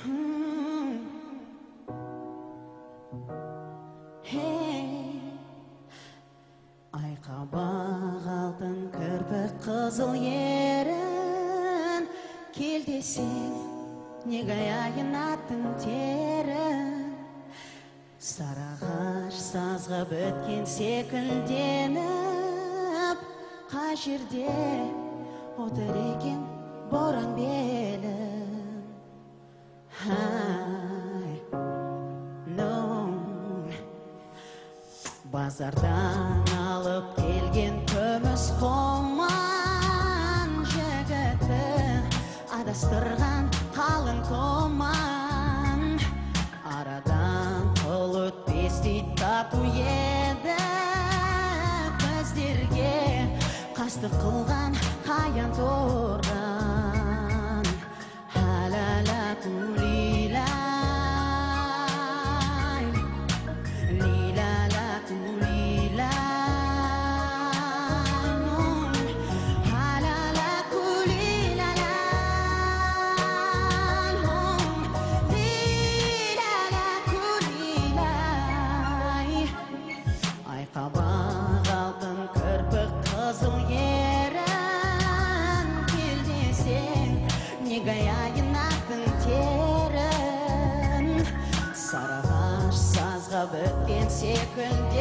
Айқабақ алтын кірпік қызыл ерін, кел десең, неге аяйын аттың терін. Сарағаш сазға біткен секілденіп, қай жерде отыр екен боран белін. Базардан алып келген күміс құман, жігітті адастырған қалың тұман. Арадан қыл өтпестей тату еді, біздерге қастық қылған қаян тұрған. Халала кулила Айқабақ алтын кірпік қызыл ерін, кел десең, неге аяйын аттың терін. Сарағаш сазға біткен секілді